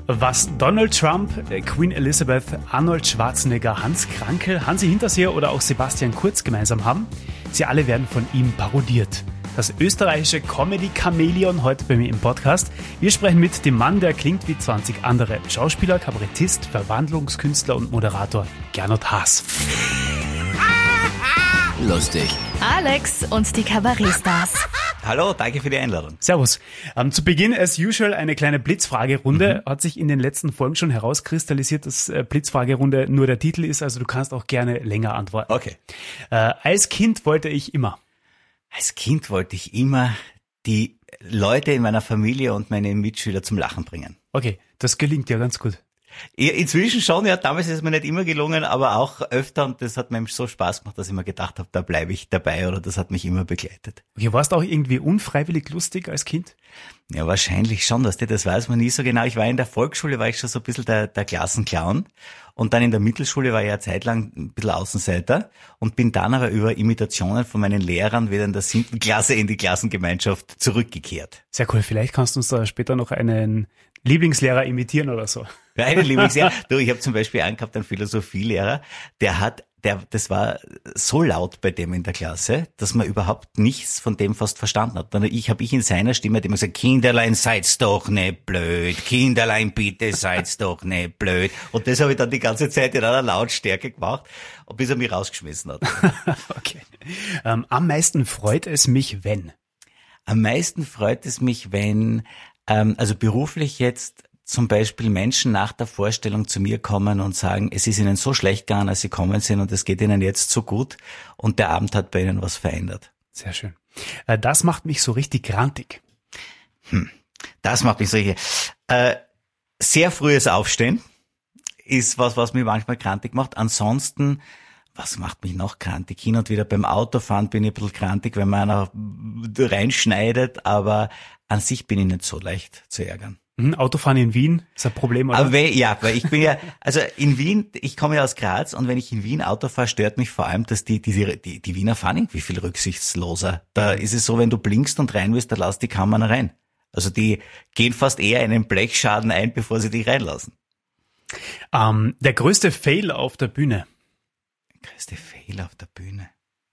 Was Donald Trump, Queen Elizabeth, Arnold Schwarzenegger, Hans Krankl, Hansi Hinterseer oder auch Sebastian Kurz gemeinsam haben, sie alle werden von ihm parodiert. Das österreichische Comedy-Chamäleon heute bei mir im Podcast. Wir sprechen mit dem Mann, der klingt wie 20 andere. Schauspieler, Kabarettist, Verwandlungskünstler und Moderator Gernot Haas. Lustig. Alex und die Kabarettstars. Hallo, danke für die Einladung. Servus. Zu Beginn as usual eine kleine Blitzfragerunde. Hat sich in den letzten Folgen schon herauskristallisiert, dass Blitzfragerunde nur der Titel ist, also du kannst auch gerne länger antworten. Okay. Als Kind wollte ich immer die Leute in meiner Familie und meine Mitschüler zum Lachen bringen. Okay, das gelingt ja ganz gut. Inzwischen schon, ja, damals ist es mir nicht immer gelungen, aber auch öfter, und das hat mir so Spaß gemacht, dass ich mir gedacht habe, da bleibe ich dabei, oder das hat mich immer begleitet. Okay, warst du auch irgendwie unfreiwillig lustig als Kind? Ja, wahrscheinlich schon, das weiß man nie so genau. Ich war in der Volksschule, war ich schon so ein bisschen der Klassenclown, und dann in der Mittelschule war ich ja zeitlang ein bisschen Außenseiter und bin dann aber über Imitationen von meinen Lehrern wieder in der 7. Klasse in die Klassengemeinschaft zurückgekehrt. Sehr cool, vielleicht kannst du uns da später noch einen Lieblingslehrer imitieren oder so. Ja, einen Lieblingslehrer. Du, ich habe zum Beispiel einen gehabt, einen Philosophielehrer, das war so laut bei dem in der Klasse, dass man überhaupt nichts von dem fast verstanden hat. Dann habe ich in seiner Stimme immer gesagt, Kinderlein, seid's doch nicht blöd, Kinderlein, bitte seid's doch nicht blöd. Und das habe ich dann die ganze Zeit in einer Lautstärke gemacht, bis er mich rausgeschmissen hat. Okay. Am meisten freut es mich, wenn? Am meisten freut es mich, wenn, also beruflich jetzt, zum Beispiel Menschen nach der Vorstellung zu mir kommen und sagen, es ist ihnen so schlecht gegangen, als sie gekommen sind, und es geht ihnen jetzt so gut, und der Abend hat bei ihnen was verändert. Sehr schön. Das macht mich so richtig grantig. Das macht mich so richtig. Sehr frühes Aufstehen ist was mich manchmal grantig macht. Ansonsten, was macht mich noch grantig? Hin und wieder beim Autofahren bin ich ein bisschen grantig, wenn man einer reinschneidet, aber an sich bin ich nicht so leicht zu ärgern. Autofahren in Wien ist ein Problem, oder? Aber weil ich bin ja, also in Wien, ich komme ja aus Graz, und wenn ich in Wien Auto fahre, stört mich vor allem, dass die Wiener fahren irgendwie viel rücksichtsloser. Da ist es so, wenn du blinkst und rein willst, dann lass die Kamera rein. Also die gehen fast eher einen Blechschaden ein, bevor sie dich reinlassen. Der größte Fail auf der Bühne? Der größte Fail auf der Bühne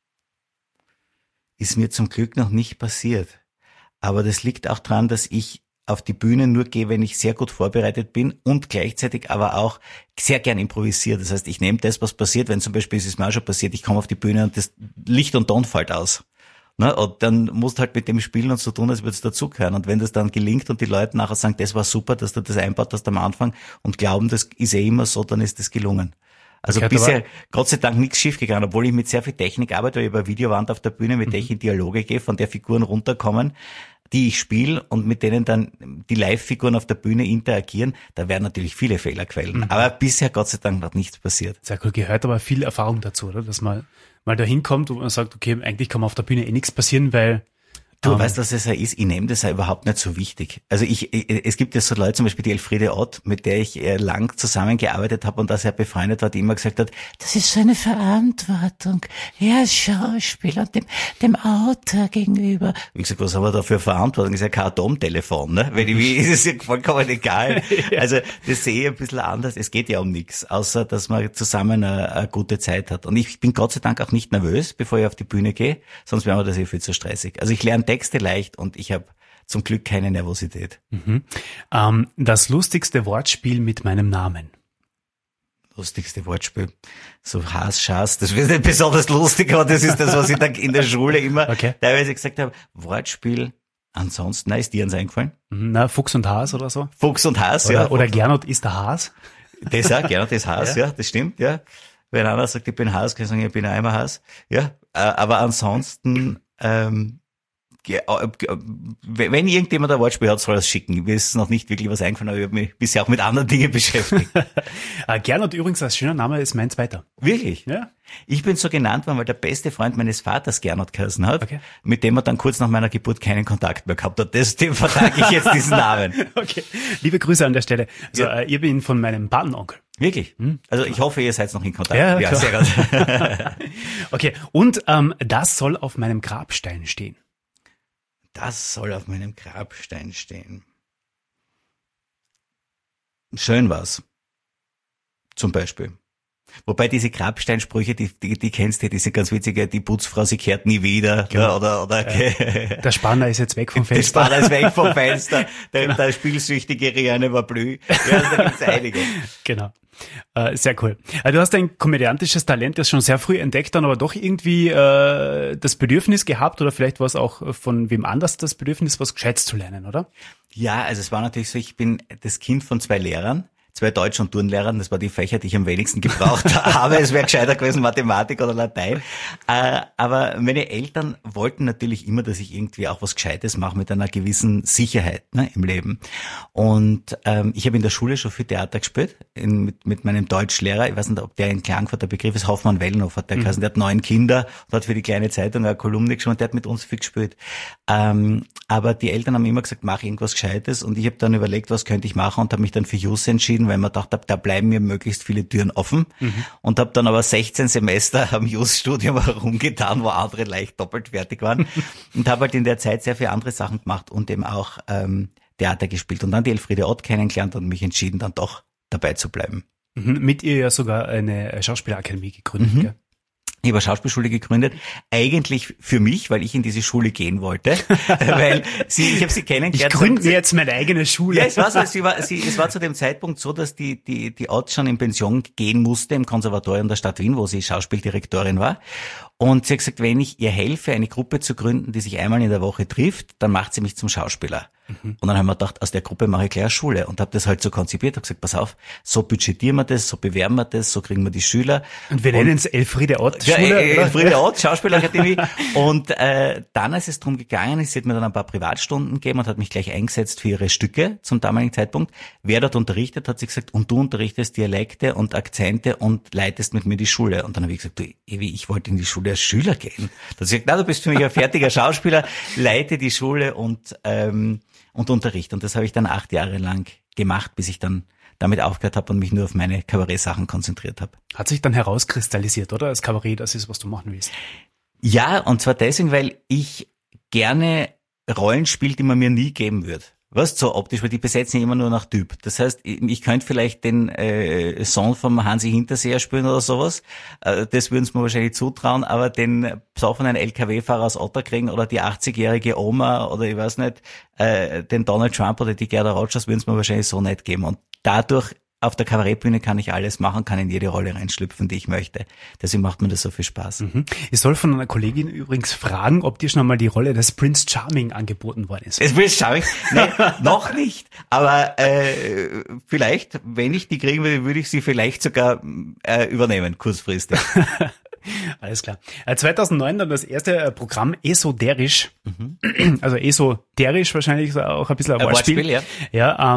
ist mir zum Glück noch nicht passiert. Aber das liegt auch daran, dass ich auf die Bühne nur gehe, wenn ich sehr gut vorbereitet bin und gleichzeitig aber auch sehr gern improvisiere. Das heißt, ich nehme das, was passiert, wenn zum Beispiel, es ist mir auch schon passiert, ich komme auf die Bühne und das Licht und Ton fällt aus. Ne? Und dann musst du halt mit dem spielen und so tun, als würde es dazugehören. Und wenn das dann gelingt und die Leute nachher sagen, das war super, dass du das einbaut hast am Anfang, und glauben, das ist immer so, dann ist das gelungen. Also okay, bisher, Gott sei Dank, nichts schief gegangen, obwohl ich mit sehr viel Technik arbeite, weil ich über Videowand auf der Bühne, mit der ich in Dialoge gehe, von der Figuren runterkommen, die ich spiele und mit denen dann die Live-Figuren auf der Bühne interagieren. Da werden natürlich viele Fehlerquellen. Aber bisher, Gott sei Dank, noch nichts passiert. Sehr cool, gehört aber viel Erfahrung dazu, oder? Dass man mal da hinkommt und man sagt, okay, eigentlich kann man auf der Bühne nichts passieren, weil... Du weißt, was das ja ist? Ich nehme das ja überhaupt nicht so wichtig. Also es gibt ja so Leute, zum Beispiel die Elfriede Ott, mit der ich lang zusammengearbeitet habe und da sehr befreundet war, die immer gesagt hat, das ist so eine Verantwortung, ja, als Schauspieler und dem Autor gegenüber. Ich gesagt, was haben wir da für Verantwortung? Das ist ja kein Atomtelefon, ne? Wie ist es ja vollkommen egal. Also das sehe ich ein bisschen anders. Es geht ja um nichts, außer dass man zusammen eine gute Zeit hat. Und ich bin Gott sei Dank auch nicht nervös, bevor ich auf die Bühne gehe, sonst wäre mir das viel zu stressig. Also ich lerne Texte leicht und ich habe zum Glück keine Nervosität. Das lustigste Wortspiel mit meinem Namen? Lustigste Wortspiel? So Haas, Schaas, das wird nicht besonders lustig, aber das ist das, was ich dann in der Schule immer teilweise gesagt habe. Wortspiel, ansonsten, ist dir eins eingefallen? Na, Fuchs und Haas oder so? Fuchs und Haas, oder, ja. Oder Gernot ist der Haas? Das auch, Gernot ist Haas, ja, das stimmt, ja. Wenn einer sagt, ich bin Haas, kann ich sagen, ich bin einmal Haas. Ja, aber ansonsten, wenn irgendjemand ein Wortspiel hat, soll er es schicken. Mir ist noch nicht wirklich was eingefallen, aber ich habe mich bisher auch mit anderen Dingen beschäftigt. Gernot übrigens als schöner Name ist mein zweiter. Wirklich? Ja. Ich bin so genannt worden, weil der beste Freund meines Vaters Gernot geheißen hat, mit dem er dann kurz nach meiner Geburt keinen Kontakt mehr gehabt hat. Dem vertrage ich jetzt diesen Namen. Okay, liebe Grüße an der Stelle. Also ihr bin von meinem Patenonkel. Wirklich? Also ich hoffe, ihr seid noch in Kontakt. Ja, sehr gut. Okay, und das soll auf meinem Grabstein stehen. Das soll auf meinem Grabstein stehen. schön war's. Zum Beispiel. Wobei diese Grabsteinsprüche, die kennst du, die sind ganz witzige, die Putzfrau, sie kehrt nie wieder, genau. oder der Spanner ist jetzt weg vom Fenster. Der Spanner ist weg vom Fenster, der spielsüchtige Rianne war blü. Ja, da gibt's einige. Genau. Sehr cool. Du hast ein komödiantisches Talent, das schon sehr früh entdeckt, dann aber doch irgendwie das Bedürfnis gehabt, oder vielleicht war es auch von wem anders das Bedürfnis, was Gescheites zu lernen, oder? Ja, also es war natürlich so, ich bin das Kind von 2 Lehrern. 2 Deutsch- und Turnlehrern, das war die Fächer, die ich am wenigsten gebraucht habe. Es wäre gescheiter gewesen, Mathematik oder Latein. Aber meine Eltern wollten natürlich immer, dass ich irgendwie auch was Gescheites mache mit einer gewissen Sicherheit, ne, im Leben. Und ich habe in der Schule schon viel Theater gespielt, mit meinem Deutschlehrer. Ich weiß nicht, ob der in Klagenfurt der Begriff ist, Hoffmann-Wellenhof hat der geheißen. Der hat 9 Kinder und hat für die kleine Zeitung eine Kolumne geschrieben und der hat mit uns viel gespielt. Aber die Eltern haben immer gesagt, mach irgendwas Gescheites, und ich habe dann überlegt, was könnte ich machen, und habe mich dann für Jus entschieden, weil man dachte, da bleiben mir möglichst viele Türen offen, und habe dann aber 16 Semester am Jus-Studium herumgetan, wo andere leicht doppelt fertig waren, und habe halt in der Zeit sehr viele andere Sachen gemacht und eben auch Theater gespielt und dann die Elfriede Ott kennengelernt und mich entschieden, dann doch dabei zu bleiben. Mit ihr ja sogar eine Schauspielerakademie gegründet, gell? Ich habe eine Schauspielschule gegründet, eigentlich für mich, weil ich in diese Schule gehen wollte, weil ich habe sie kennengelernt. Ich gründe jetzt meine eigene Schule. Ja, es war so, es war zu dem Zeitpunkt so, dass die Ott schon in Pension gehen musste im Konservatorium der Stadt Wien, wo sie Schauspieldirektorin war. Und sie hat gesagt, wenn ich ihr helfe, eine Gruppe zu gründen, die sich einmal in der Woche trifft, dann macht sie mich zum Schauspieler. Und dann haben wir gedacht, aus der Gruppe mache ich gleich eine Schule, und habe das halt so konzipiert, habe gesagt, pass auf, so budgetieren wir das, so bewerben wir das, so kriegen wir die Schüler. Und wir nennen es Elfriede Ott Schule. Ja, Elfriede Ott, Schauspielakademie. Und dann, als es darum gegangen ist, sie hat mir dann ein paar Privatstunden gegeben und hat mich gleich eingesetzt für ihre Stücke zum damaligen Zeitpunkt. Wer dort unterrichtet, hat sie gesagt, und du unterrichtest Dialekte und Akzente und leitest mit mir die Schule. Und dann habe ich gesagt, du, Evi, ich wollte in die Schule als Schüler gehen. Da hat sie gesagt, na, du bist für mich ein fertiger Schauspieler, leite die Schule und Unterricht. Und das habe ich dann 8 Jahre lang gemacht, bis ich dann damit aufgehört habe und mich nur auf meine Kabarettsachen konzentriert habe. Hat sich dann herauskristallisiert, oder? Als Kabarett, das ist, was du machen willst. Ja, und zwar deswegen, weil ich gerne Rollen spiele, die man mir nie geben würde. Was so optisch, weil die besetzen ja immer nur nach Typ. Das heißt, ich könnte vielleicht den Sohn vom Hansi Hinterseher spielen oder sowas. Das würden sie mir wahrscheinlich zutrauen, aber den besoffenen LKW-Fahrer aus Otterkring oder die 80-jährige Oma oder ich weiß nicht, den Donald Trump oder die Gerda Rogers würden es mir wahrscheinlich so nicht geben. Und dadurch auf der Kabarettbühne kann ich alles machen, kann in jede Rolle reinschlüpfen, die ich möchte. Deswegen macht mir das so viel Spaß. Ich soll von einer Kollegin übrigens fragen, ob dir schon einmal die Rolle des Prince Charming angeboten worden ist. Das Prince Charming? Nein, noch nicht. Aber vielleicht, wenn ich die kriegen würde, würde ich sie vielleicht sogar übernehmen, kurzfristig. Alles klar. 2009 dann das erste Programm Esoterisch. Also esoterisch wahrscheinlich auch ein bisschen ein Wortspiel. Ja. Ja,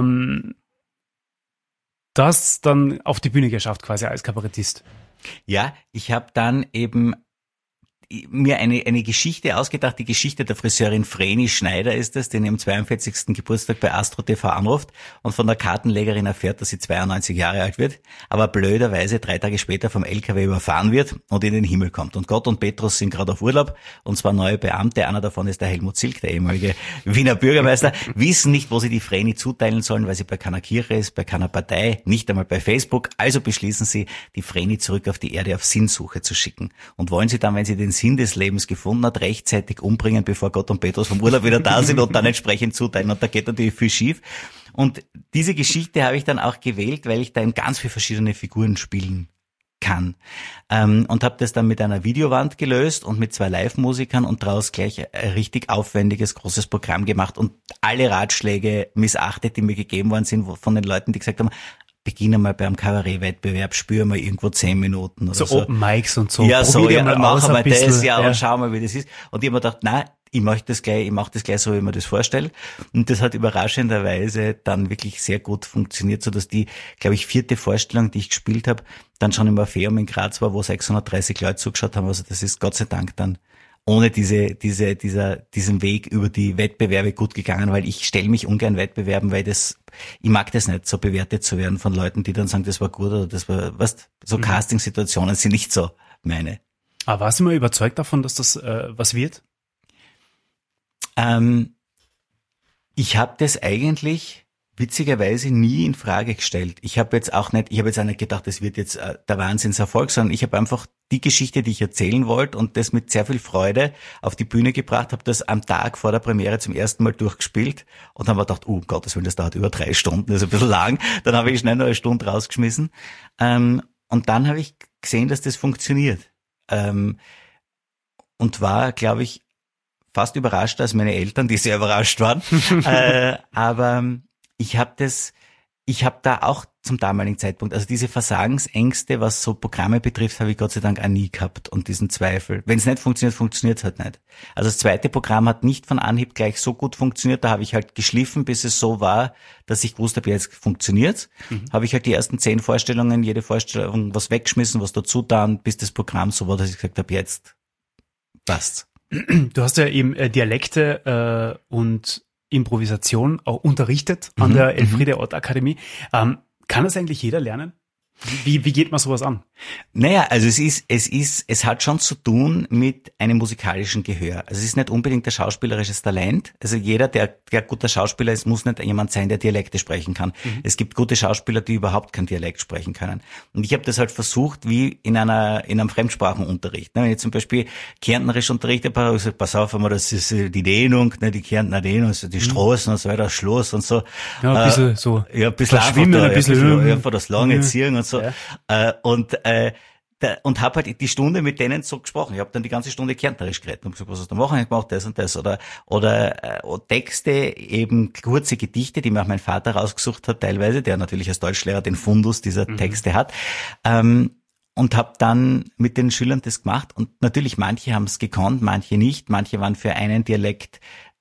das dann auf die Bühne geschafft quasi als Kabarettist. Ja, ich habe dann eben mir eine Geschichte ausgedacht, die Geschichte der Friseurin Vreni Schneider ist es, den am 42. Geburtstag bei Astro TV anruft und von der Kartenlegerin erfährt, dass sie 92 Jahre alt wird, aber blöderweise 3 Tage später vom LKW überfahren wird und in den Himmel kommt. Und Gott und Petrus sind gerade auf Urlaub, und zwar neue Beamte, einer davon ist der Helmut Zilk, der ehemalige Wiener Bürgermeister, wissen nicht, wo sie die Vreni zuteilen sollen, weil sie bei keiner Kirche ist, bei keiner Partei, nicht einmal bei Facebook. Also beschließen sie, die Vreni zurück auf die Erde auf Sinnsuche zu schicken und wollen sie dann, wenn sie den Sinn des Lebens gefunden hat, rechtzeitig umbringen, bevor Gott und Petrus vom Urlaub wieder da sind und dann entsprechend zuteilen. Und da geht natürlich viel schief. Und diese Geschichte habe ich dann auch gewählt, weil ich da in ganz viele verschiedene Figuren spielen kann. Und habe das dann mit einer Videowand gelöst und mit 2 Live-Musikern und daraus gleich ein richtig aufwendiges, großes Programm gemacht und alle Ratschläge missachtet, die mir gegeben worden sind von den Leuten, die gesagt haben, beginne mal beim Kabarettwettbewerb, spüre mal irgendwo 10 Minuten oder so. Open Mics und so. Ja, so, ja, mach mal das, ja, und schau mal, wie das ist. Und ich habe mir gedacht, nein, ich mache das gleich so, wie ich mir das vorstelle. Und das hat überraschenderweise dann wirklich sehr gut funktioniert, so dass die, glaube ich, 4. Vorstellung, die ich gespielt habe, dann schon im Orpheum in Graz war, wo 630 Leute zugeschaut haben. Also das ist Gott sei Dank dann ohne diesen Weg über die Wettbewerbe gut gegangen, weil ich stelle mich ungern Wettbewerben, weil ich mag das nicht, so bewertet zu werden von Leuten, die dann sagen, das war gut oder das war, so Casting-Situationen sind nicht so meine. Aber warst du mal überzeugt davon, dass das was wird? Ich habe das eigentlich witzigerweise nie in Frage gestellt. Ich habe jetzt auch nicht gedacht, das wird jetzt der Wahnsinnserfolg, sondern ich habe einfach die Geschichte, die ich erzählen wollte und das mit sehr viel Freude auf die Bühne gebracht, habe das am Tag vor der Premiere zum ersten Mal durchgespielt und dann habe ich gedacht, oh Gottes Willen, das dauert über 3 Stunden, das ist ein bisschen lang. Dann habe ich schnell noch 1 Stunde rausgeschmissen und dann habe ich gesehen, dass das funktioniert und war, glaube ich, fast überraschter als meine Eltern, die sehr überrascht waren. Aber ich habe da auch zum damaligen Zeitpunkt, also diese Versagensängste, was so Programme betrifft, habe ich Gott sei Dank auch nie gehabt und diesen Zweifel. Wenn es nicht funktioniert, funktioniert es halt nicht. Also das zweite Programm hat nicht von Anhieb gleich so gut funktioniert, da habe ich halt geschliffen, bis es so war, dass ich gewusst habe, jetzt funktioniert's. Habe ich halt die ersten 10 Vorstellungen, jede Vorstellung was weggeschmissen, was dazu dann, bis das Programm so war, dass ich gesagt habe, jetzt passt's. Du hast ja eben Dialekte und Improvisation auch unterrichtet an der Elfriede Ott Akademie. Kann das eigentlich jeder lernen? Wie geht man sowas an? Naja, also es hat schon zu tun mit einem musikalischen Gehör. Also es ist nicht unbedingt ein schauspielerisches Talent. Also jeder, der guter Schauspieler ist, muss nicht jemand sein, der Dialekte sprechen kann. Es gibt gute Schauspieler, die überhaupt kein Dialekt sprechen können. Und ich habe das halt versucht, wie in einem Fremdsprachenunterricht. Wenn ich zum Beispiel Kärntnerisch unterrichte, habe ich gesagt, pass auf, das ist die Dehnung, die Kärntner Dehnung, also die Straßen und so weiter, das Schloss und so. Ja, ein bisschen so. Ja, ein bisschen schwimmen, ein bisschen einfach das lange ziehen und so. Ja. Und habe halt die Stunde mit denen so gesprochen. Ich habe dann die ganze Stunde Kärntnerisch geredet und gesagt, was hast du machen? Ich mache das und das. Oder Texte, eben kurze Gedichte, die mir auch mein Vater rausgesucht hat teilweise, der natürlich als Deutschlehrer den Fundus dieser Texte hat. Und habe dann mit den Schülern das gemacht. Und natürlich, manche haben es gekonnt, manche nicht. Manche waren für einen Dialekt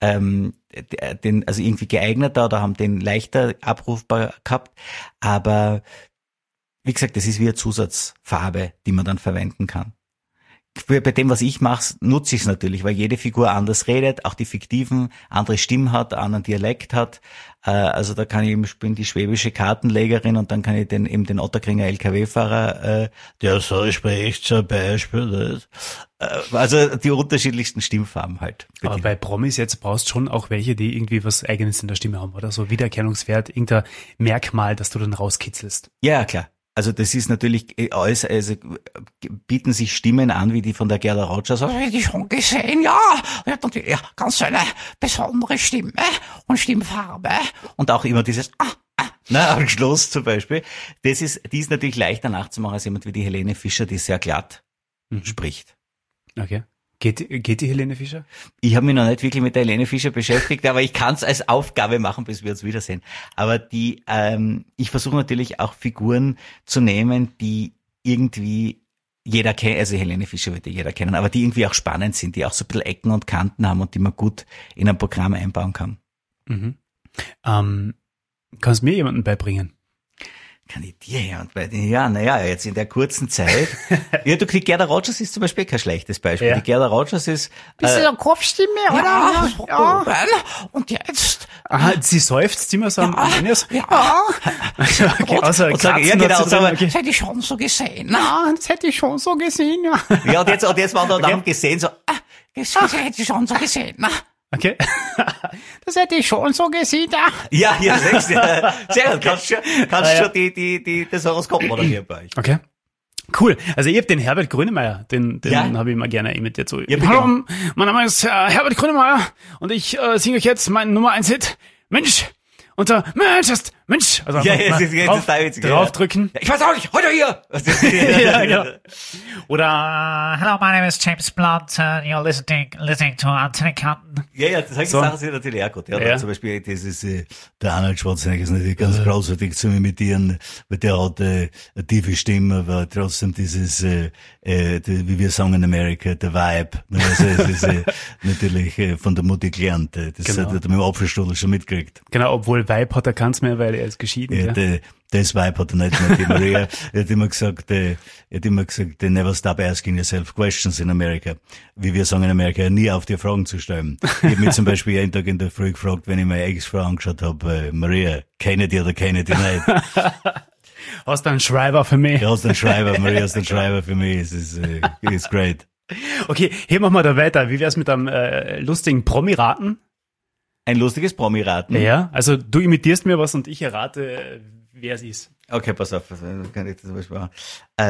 also irgendwie geeigneter oder haben den leichter abrufbar gehabt. Aber wie gesagt, das ist wie eine Zusatzfarbe, die man dann verwenden kann. Bei dem, was ich mache, nutze ich es natürlich, weil jede Figur anders redet, auch die fiktiven andere Stimme hat, anderen Dialekt hat. Also da kann ich eben spielen die schwäbische Kartenlegerin und dann kann ich den Otterkringer LKW-Fahrer, der so spricht zum Beispiel. Also die unterschiedlichsten Stimmfarben halt. Aber bei Promis jetzt brauchst du schon auch welche, die irgendwie was Eigenes in der Stimme haben, oder? So Wiedererkennungswert, irgendein Merkmal, das du dann rauskitzelst. Ja, klar. Also das ist natürlich alles, also bieten sich Stimmen an, wie die von der Gerda Rogers. Habe ich die schon gesehen, ja. Er hat natürlich ganz eine besondere Stimme und Stimmfarbe. Und auch immer dieses am Schluss zum Beispiel. Die ist natürlich leichter nachzumachen als jemand wie die Helene Fischer, die sehr glatt spricht. Okay. Geht die Helene Fischer? Ich habe mich noch nicht wirklich mit der Helene Fischer beschäftigt, aber ich kann es als Aufgabe machen, bis wir uns wiedersehen. Aber ich versuche natürlich auch Figuren zu nehmen, die irgendwie jeder kennt, also Helene Fischer wird ja jeder kennen, aber die irgendwie auch spannend sind, die auch so ein bisschen Ecken und Kanten haben und die man gut in ein Programm einbauen kann. Kannst du mir jemanden beibringen? Kann ich dir jemand beibringen? Ja, naja, jetzt in der kurzen Zeit. Ja, die Gerda Rogers ist zum Beispiel kein schlechtes Beispiel. Ja. Die Gerda Rogers ist... Bisschen eine Kopfstimme, oder? Ja. Und jetzt... Aha, sie seufzt immer so am Ende. Ja. Okay, außer und sage, Kratzen ja, genau, hat sie drin, okay. Das hätte ich schon so gesehen. Ah, das hätte ich schon so gesehen, ja. Ja, und jetzt war da dann gesehen, so... Das hätte ich schon so gesehen. Okay. Das hätte ich schon so gesehen. Ja, sehr gut. Kannst schon das Horoskop moderieren bei euch. Okay. Cool. Also ich habe den Herbert Grönemeyer, den Ja. habe ich immer gerne imitiert. So. Ja, bitte. Hallo, mein Name ist Herbert Grönemeyer und ich singe euch jetzt meinen Nummer 1 Hit. Mensch, unter Mensch. Also Ja, einfach jetzt ist total witzig, ja. draufdrücken. Ich weiß auch nicht, heute hier! Ja, genau. Oder Hello, my name is James Blunt. You're listening to Anthony Canton. Ja, solche So. Sachen sind natürlich auch gut. Ja, Ja. Zum Beispiel, das ist, der Arnold Schwarzenegger ist natürlich ganz großartig zu imitieren, weil der hat eine tiefe Stimme, aber trotzdem dieses, wie wir sagen in Amerika, der Vibe. Also, es ist natürlich von der Mutti gelernt. Das Genau. hat er mit dem Apfelstudel schon mitgekriegt. genau, obwohl Weib hat er keins mehr, weil er ist geschieden. Ja, Ja. das Vibe hat er nicht mehr. Die Maria hat immer gesagt, they never stop asking yourself questions in America. Wie wir sagen in Amerika, nie auf dir Fragen zu stellen. Ich habe mich zum Beispiel jeden Tag in der Früh gefragt, wenn ich meine Ex-Frau angeschaut habe, Maria, kenne die oder kenne die nicht? Hast du einen Schreiber für mich? Du hast einen Schreiber, Maria hast einen Schreiber für mich. Es ist great. Okay, hier machen wir da weiter. Wie wär's mit einem lustigen Promi-Raten? ein lustiges Promi-Raten. Ja, also du imitierst mir was und ich errate, wer es ist. Okay, pass auf, dann kann ich das zum Beispiel machen.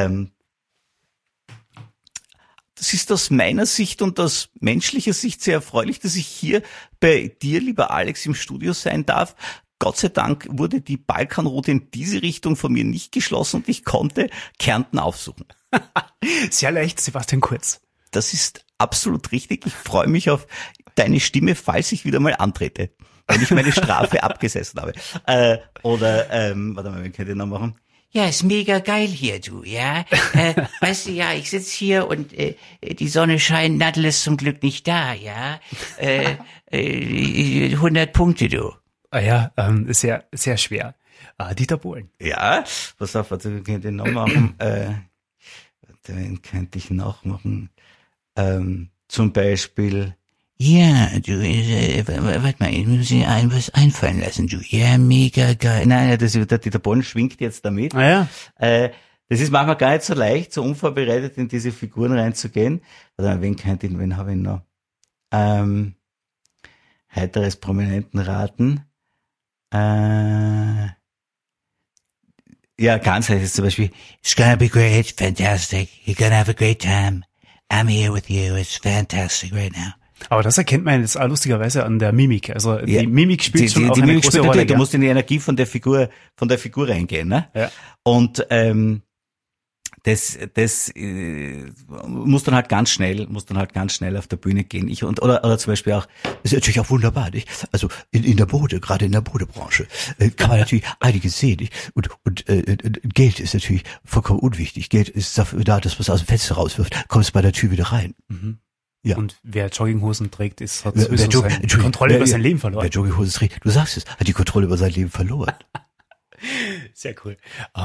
Das ist aus meiner Sicht und aus menschlicher Sicht sehr erfreulich, dass ich hier bei dir, lieber Alex, im Studio sein darf. Gott sei Dank wurde die Balkanroute in diese Richtung von mir nicht geschlossen und ich konnte Kärnten aufsuchen. Sehr leicht, Sebastian Kurz. Das ist absolut richtig. Ich freue mich auf deine Stimme, falls ich wieder mal antrete, weil ich meine Strafe abgesessen habe. Warte mal, wie könnt ihr noch machen? Ja, ist mega geil hier, du, ja. Weißt du, ja, ich sitz hier und die Sonne scheint, Nadel ist zum Glück nicht da, ja. 100 Punkte, du. Ah ja, sehr, sehr schwer. Dieter Bohlen. Ja, pass auf, warte, könnt ihr noch machen? Wen könnte ich noch machen? Zum Beispiel, Ja, du, warte mal, ich muss mir was einfallen lassen, du. Ja, mega geil. nein, der Dieter Bohlen schwingt jetzt damit. Ah ja. Das ist manchmal gar nicht so leicht, so unvorbereitet in diese Figuren reinzugehen. Warte mal, wen habe ich noch? Heiteres Prominentenraten. Ja, ganz leicht ist zum Beispiel, It's gonna be great, fantastic. You're gonna have a great time. I'm here with you. It's fantastic right now. Aber das erkennt man jetzt auch lustigerweise an der Mimik. Also Ja, die Mimik spielt schon auch die eine Mimik große spielt Rolle. natürlich, du gell? musst in die Energie von der Figur reingehen, ne? Ja. Und das muss dann halt ganz schnell auf der Bühne gehen. Oder zum Beispiel auch, Das ist natürlich auch wunderbar, nicht? Also in der Mode, gerade in der Modebranche, kann man natürlich einiges sehen, nicht? Und Geld ist natürlich vollkommen unwichtig. Geld ist dafür da, dass man es aus dem Fenster rauswirft, kommt es bei der Tür wieder rein. Ja. Und wer Jogginghosen trägt, hat Wer sowieso die Entschuldigung, Kontrolle über wer- sein Leben verloren. Wer Jogginghosen trägt, du sagst es, hat die Kontrolle über sein Leben verloren. Sehr cool.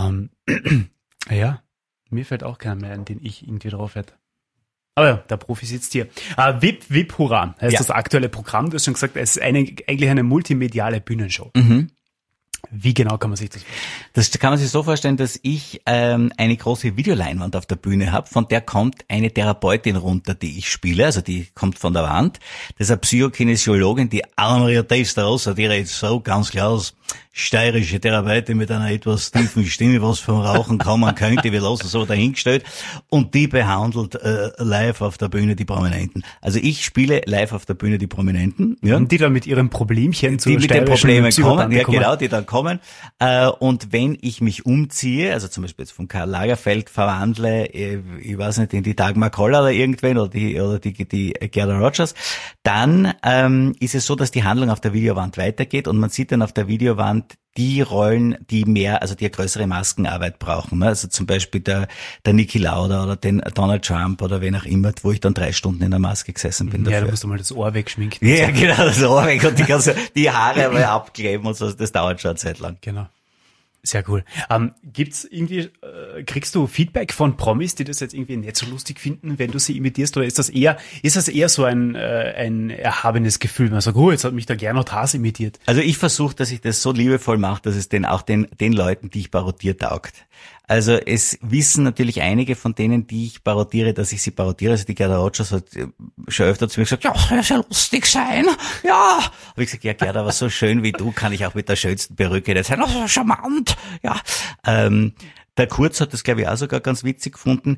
Ja, mir fällt auch keiner mehr ein, den ich irgendwie drauf hätte. Aber ja, der Profi sitzt hier. Wip, Wip, Hurra heißt Ja. das aktuelle Programm. Du hast schon gesagt, es ist eigentlich eine multimediale Bühnenshow. Wie genau kann man sich das vorstellen? das kann man sich so vorstellen, dass ich eine große Videoleinwand auf der Bühne habe, von der kommt eine Therapeutin runter, die ich spiele, also die kommt von der Wand. Das ist eine Psychokinesiologin, die Anna-Maria Testarossa, die redet so ganz klar aus, steirische Therapeutin mit einer etwas tiefen Stimme, was vom Rauchen kommen könnte, wir lassen so dahingestellt, und die behandelt live auf der Bühne die Prominenten. Also ich spiele live auf der Bühne die Prominenten, ja. Und die dann mit ihrem Problemchen zu Die mit den steirischen Problemen Psychotante kommen, ja genau, die dann kommen. Und wenn ich mich umziehe, also zum Beispiel jetzt von Karl Lagerfeld verwandle, ich weiß nicht, in die Dagmar Koller oder irgendwen oder die Gerda Rogers, dann ist es so, dass die Handlung auf der Videowand weitergeht und man sieht dann auf der Videowand die Rollen, die mehr, also die eine größere Maskenarbeit brauchen. Ne? Also zum Beispiel der Niki Lauda oder den Donald Trump oder wen auch immer, wo ich dann 3 Stunden in der Maske gesessen bin. Ja, dafür. da musst du mal das Ohr wegschminken. Ja, genau, das Ohr weg und die Haare mal abkleben und so, das dauert schon eine Zeit lang. Genau. Sehr cool. Gibt's irgendwie, kriegst du Feedback von Promis, die das jetzt irgendwie nicht so lustig finden, wenn du sie imitierst, oder ist das eher so ein erhabenes Gefühl? Man sagt, jetzt hat mich der Gernot Haas imitiert. Also ich versuche, dass ich das so liebevoll mache, dass es den Leuten, die ich parodiere, taugt. Also es wissen natürlich einige von denen, die ich parodiere, dass ich sie parodiere. Also die Gerda Rogers hat schon öfter zu mir gesagt, ja, Das soll lustig sein. Ja. habe ich gesagt, ja Gerda, aber so schön wie du kann ich auch mit der schönsten Perücke nicht sein. Das ist charmant. Ja, der Kurz hat das, glaube ich, auch sogar ganz witzig gefunden.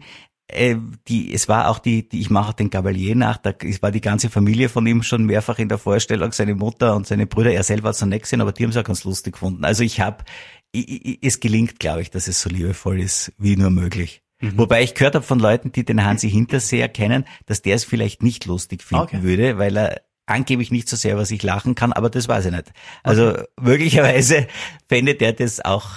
Es war auch ich mache auch den Gabalier nach, es war die ganze Familie von ihm schon mehrfach in der Vorstellung, seine Mutter und seine Brüder, er selber hat es noch nicht gesehen, aber die haben es auch ganz lustig gefunden. Also es gelingt, glaube ich, dass es so liebevoll ist, wie nur möglich. Wobei ich gehört habe von Leuten, die den Hansi Hinterseher kennen, dass der es vielleicht nicht lustig finden würde, weil er angeblich nicht so sehr über sich lachen kann, aber das weiß ich nicht. Also möglicherweise fände der das auch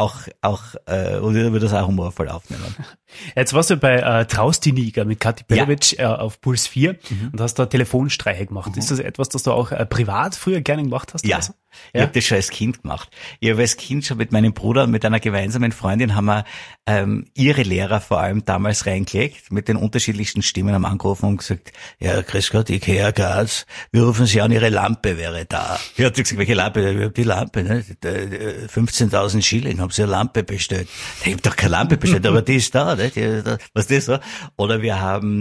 würde das auch humorvoll aufnehmen. Jetzt warst du bei Traust die Niger mit Kathi Belovic auf Puls 4 und hast da Telefonstreiche gemacht. Ist das etwas, das du auch privat früher gerne gemacht hast? Ja, oder so? ich habe das schon als Kind gemacht. Ich habe als Kind schon mit meinem Bruder und mit einer gemeinsamen Freundin haben wir ihre Lehrer vor allem damals reingelegt, mit den unterschiedlichsten Stimmen, haben angerufen und gesagt, ja, grüß Gott, ich Herr Gas, wir rufen Sie an, Ihre Lampe wäre da. Ich habe gesagt, welche Lampe? Ich hab die Lampe, ne? 15.000 Schilling, haben Sie eine Lampe bestellt? Ich habe doch keine Lampe bestellt, aber die ist da, ne? Was ist das so? Oder wir haben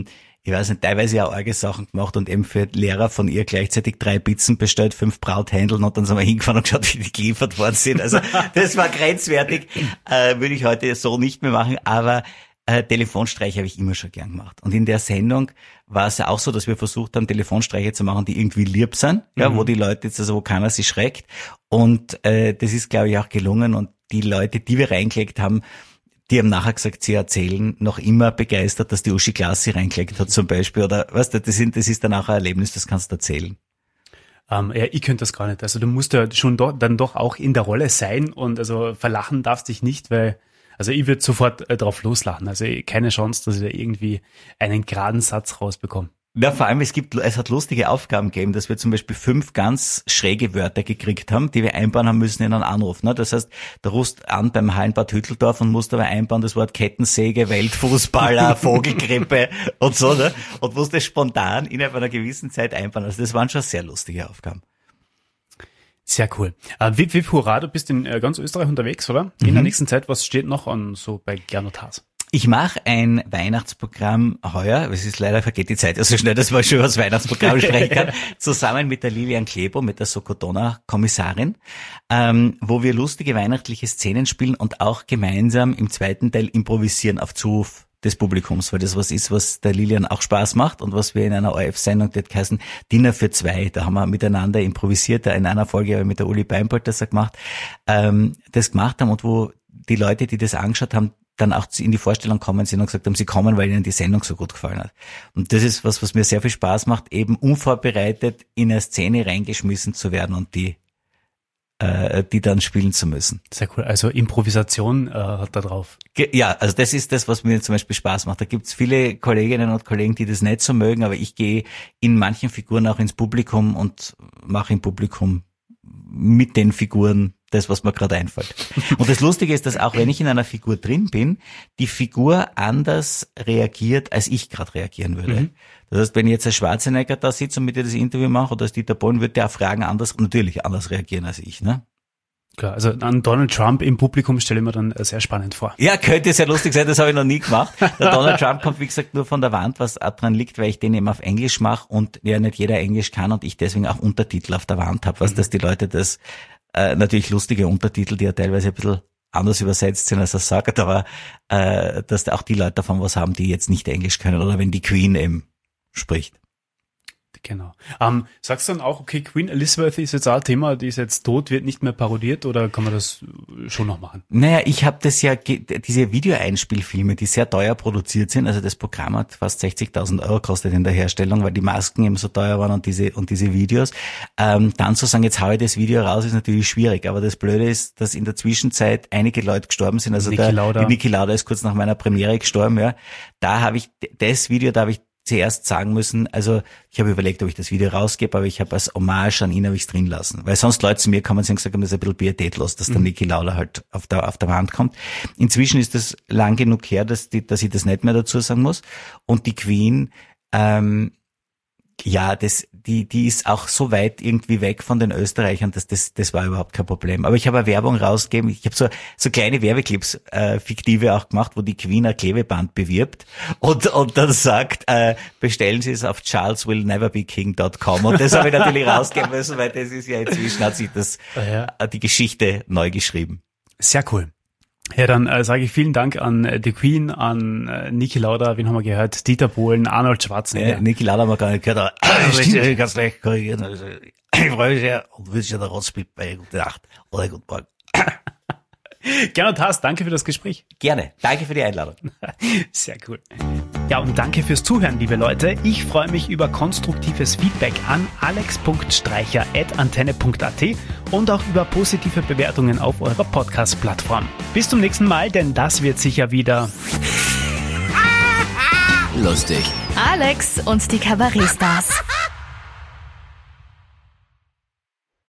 ich weiß nicht, teilweise auch arge Sachen gemacht und eben für Lehrer von ihr gleichzeitig 3 Pizzen bestellt, 5 Brauthändeln und dann sind wir hingefahren und geschaut, wie die geliefert worden sind. Also das war grenzwertig, würde ich heute so nicht mehr machen, aber Telefonstreiche habe ich immer schon gern gemacht. Und in der Sendung war es ja auch so, dass wir versucht haben, Telefonstreiche zu machen, die irgendwie lieb sind, ja, wo die Leute jetzt, also wo keiner sich schreckt. Und das ist, glaube ich, auch gelungen. Und die Leute, die wir reingelegt haben, die haben nachher gesagt, sie erzählen noch immer begeistert, dass die Uschi Glas sie reingelegt hat zum Beispiel. Oder weißt du, das ist dann auch ein Erlebnis, das kannst du erzählen. Ja, ich könnte das gar nicht. Also du musst ja schon dann doch auch in der Rolle sein und also verlachen darfst dich nicht, weil also ich würde sofort drauf loslachen. Also keine Chance, dass ich da irgendwie einen geraden Satz rausbekomme. Ja, vor allem, es hat lustige Aufgaben gegeben, dass wir zum Beispiel 5 ganz schräge Wörter gekriegt haben, die wir einbauen haben müssen in einen Anruf. Ne? Das heißt, da rufst an beim Hallenbad Hütteldorf und musst aber einbauen das Wort Kettensäge, Weltfußballer, Vogelgrippe und so. Ne? Und musst das spontan innerhalb einer gewissen Zeit einbauen. Also das waren schon sehr lustige Aufgaben. Sehr cool. Wip, wip, hurra, du bist in ganz Österreich unterwegs, oder? In der nächsten Zeit, was steht noch an so bei Gernot Haas? Ich mache ein Weihnachtsprogramm heuer, es ist leider, vergeht die Zeit ja so schnell, dass man schon über das Weihnachtsprogramm sprechen kann, zusammen mit der Lilian Klebo, mit der Sokodona-Kommissarin, wo wir lustige weihnachtliche Szenen spielen und auch gemeinsam im zweiten Teil improvisieren auf Zuruf des Publikums, weil das was ist, was der Lilian auch Spaß macht und was wir in einer ORF-Sendung, die hat geheißen Dinner für 2, da haben wir miteinander improvisiert, in einer Folge habe ich mit der Uli Beinbold das gemacht haben und wo die Leute, die das angeschaut haben, dann auch in die Vorstellung kommen sind und gesagt haben, sie kommen, weil ihnen die Sendung so gut gefallen hat. Und das ist was mir sehr viel Spaß macht, eben unvorbereitet in eine Szene reingeschmissen zu werden und die dann spielen zu müssen. Sehr cool. Also Improvisation hat da drauf. Ja, also das ist das, was mir zum Beispiel Spaß macht. Da gibt's viele Kolleginnen und Kollegen, die das nicht so mögen, aber ich gehe in manchen Figuren auch ins Publikum und mache im Publikum mit den Figuren das, was mir gerade einfällt. Und das Lustige ist, dass auch wenn ich in einer Figur drin bin, die Figur anders reagiert, als ich gerade reagieren würde. Mhm. Das heißt, wenn ich jetzt als Schwarzenegger da sitze und mit dir das Interview mache oder als Dieter Bohlen, wird der auf Fragen natürlich anders reagieren als ich, ne? Klar, also an Donald Trump im Publikum stelle ich mir dann sehr spannend vor. Ja, könnte sehr lustig sein, das habe ich noch nie gemacht. Der Donald Trump kommt, wie gesagt, nur von der Wand, was auch dran liegt, weil ich den eben auf Englisch mache und ja nicht jeder Englisch kann und ich deswegen auch Untertitel auf der Wand habe, dass die Leute das natürlich lustige Untertitel, die ja teilweise ein bisschen anders übersetzt sind, als er sagt, aber dass auch die Leute davon was haben, die jetzt nicht Englisch können oder wenn die Queen eben spricht. Genau. Sagst du dann auch, okay, Queen Elizabeth ist jetzt auch ein Thema, die ist jetzt tot, wird nicht mehr parodiert oder kann man das schon noch machen? Naja, ich habe das ja, diese Videoeinspielfilme, die sehr teuer produziert sind, also das Programm hat fast 60.000 € gekostet in der Herstellung, weil die Masken eben so teuer waren und diese Videos. Dann zu sagen, jetzt hau ich das Video raus, ist natürlich schwierig, aber das Blöde ist, dass in der Zwischenzeit einige Leute gestorben sind, also die Niki Lauda ist kurz nach meiner Premiere gestorben, ja. Da habe ich zuerst sagen müssen, also ich habe überlegt, ob ich das Video rausgebe, aber ich habe als Hommage an ihn habe ich es drin lassen. Weil sonst Leute zu mir kommen und gesagt haben, das ist ein bisschen pietätlos, dass der Niki Lauda halt auf der Wand kommt. Inzwischen ist das lang genug her, dass ich das nicht mehr dazu sagen muss. Und die Queen, die ist auch so weit irgendwie weg von den Österreichern, dass das war überhaupt kein Problem. Aber ich habe eine Werbung rausgegeben, ich habe so kleine Werbeclips, fiktive auch gemacht, wo die Queen ein Klebeband bewirbt und dann sagt, bestellen Sie es auf charleswillneverbeking.com und das habe ich natürlich rausgeben müssen, weil das ist ja inzwischen hat sich die Geschichte neu geschrieben. Sehr cool. Ja, dann sage ich vielen Dank an die Queen, an Niki Lauda, wen haben wir gehört? Dieter Bohlen, Arnold Schwarzenegger. Ja, Niki Lauda haben wir gar nicht gehört, aber ich ganz leicht korrigieren. Also, ich freue mich sehr und wünsche dir der Rotzbild bei gute Nacht oder guten Morgen. Gernot Haas, danke für das Gespräch. Gerne, danke für die Einladung. Sehr cool. Ja, und danke fürs Zuhören, liebe Leute. Ich freue mich über konstruktives Feedback an alex.streicher@antenne.at und auch über positive Bewertungen auf eurer Podcast-Plattform. Bis zum nächsten Mal, denn das wird sicher wieder lustig. Alex und die Kabarettstars.